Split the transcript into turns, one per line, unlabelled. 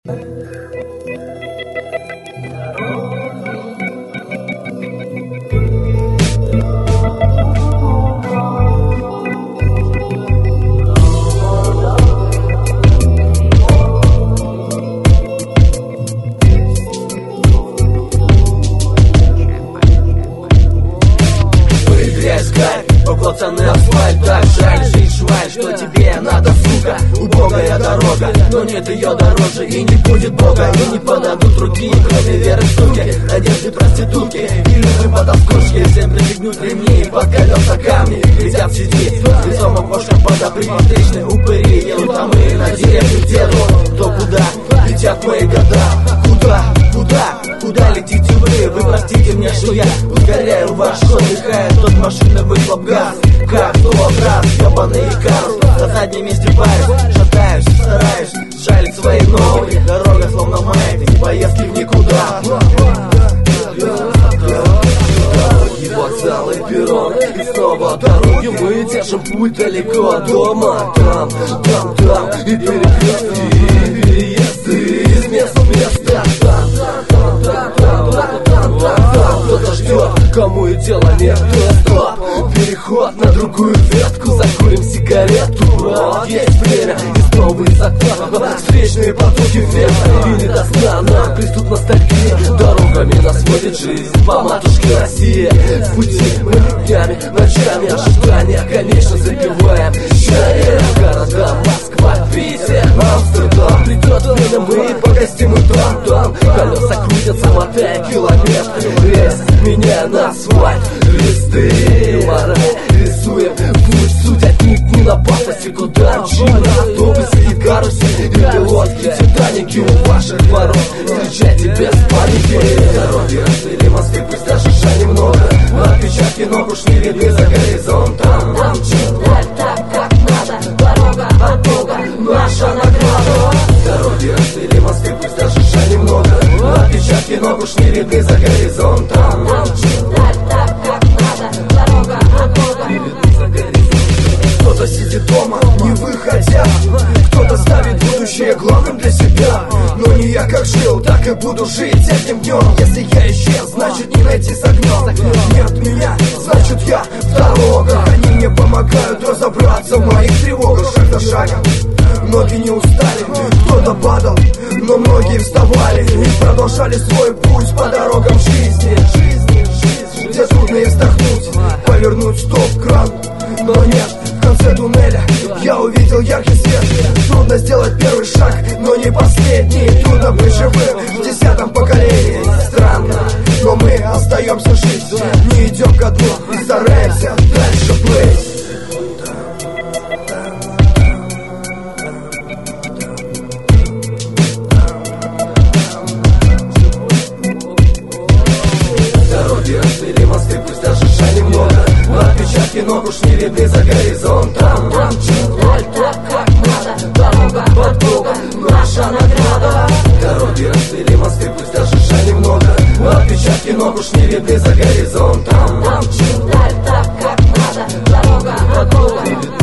Покоцанный асфальт, так жаль, жизнь шваль, что тебе надо, сука. Убогая дорога, но нет ее дороже. И не будет Бога, и не подадут руки, кроме веры в штуки, надежды проститутки и любви потаскушки. Всем прибегнуть ремни, под колеса камни летят сети, лицом окошком подопричные упыри едут там и на деревню деду. То куда летят мои года? Куда летите вы? Вы простите мне, что я ускоряю ваш ход, дыхает тот машины выхлоп газ. Как 100 раз, ебаный Икарус, на заднем месте парюсь, шатаюсь, стараюсь сжалить свои ноги. Дорога словно маятник, поездки в никуда. Вокзалы, перрон и снова дороги. Мы держим путь далеко от дома. Там и перекрестки, и переезды из места в место. Кто-то ждет, кому и дела нет. Стоп, переход на другую ветку. Закурим сигарету, вот есть время. И снова из окна встречные потоки ветра. И не до сна нам приступ ностальгии. Дорогами нас водит жизнь по матушке России. В пути мы днями, ночами ожидания, конечно, запиваем чаем. Города Москва, Питер, Амстердам. Придет время, мы погостим и там. Колеса крутятся, мотая километры. Весь меня на асфальт, листы мораль рисуем путь. Суть отнюдь не на пафосе, куда мчим. На автобусе и карусель, и пилотки, титаники у ваших ворот. Встречайте без паники. Дороги расширили мосты, пусть даже шаг немного. Отпечатки ног уж не видны за горизонтом.
Нам читать так, как надо. Дорога от Бога, наша награда.
Дороги расширили мосты, пусть даже шаг немного. Отпечатки ног уж не видны за горизонтом.
Нам читать так, как надо. Дорога от Бога.
Кто-то сидит дома, не выходя. Кто-то ставит будущее главным для себя. Но не я как жил, так и буду жить этим днем. Если я исчез, значит не найти с огнем. Нет меня, значит я в дорогах. Они мне помогают разобраться в моих тревогах. Шаг за шагом, многие не устали. Кто-то падал, но многие вставали и продолжали свой путь по дорогам жизни. Где трудно и вздохнуть, повернуть стоп-кран. Но нет, в конце туннеля я увидел яркий свет. Трудно сделать первый шаг, но не последний. Трудно быть живым в 10-м поколении. Странно, но мы остаемся жить. Не идем ко дну и стараемся дальше плыть. Дороги расширили мосты, пусть даже шаг немного. Отпечатки ног уж не видны за горизонтом.
Нам читать так, как надо. Дорога от Бога, наша награда.
Дороги расширили мосты, пусть даже шаг немного. Отпечатки ног уж не видны за горизонтом.
Нам читать так, как надо. Дорога от Бога.